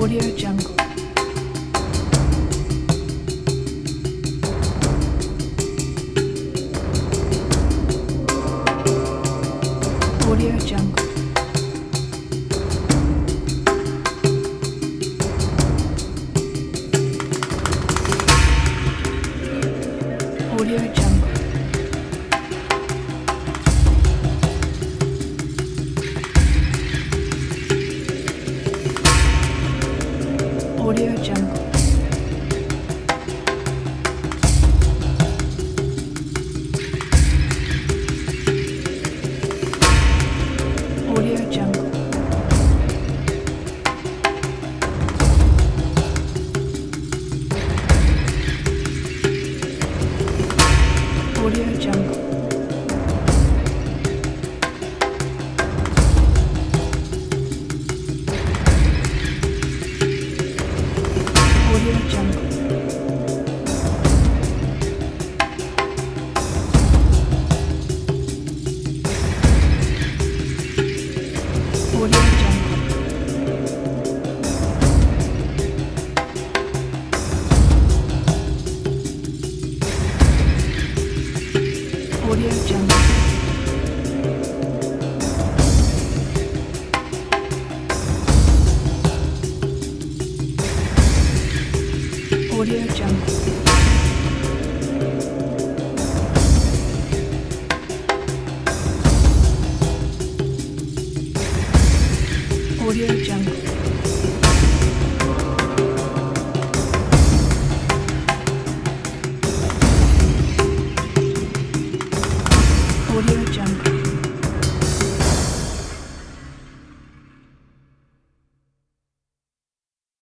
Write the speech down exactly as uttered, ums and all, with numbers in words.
Audio Jungle. Audio Jungle. Audio Jungle. Audio Jungle. Audio Jungle. Audio Jungle. Audio Jungle. Audio Jungle. Audio Jungle. Audio Jungle. Audio Jungle.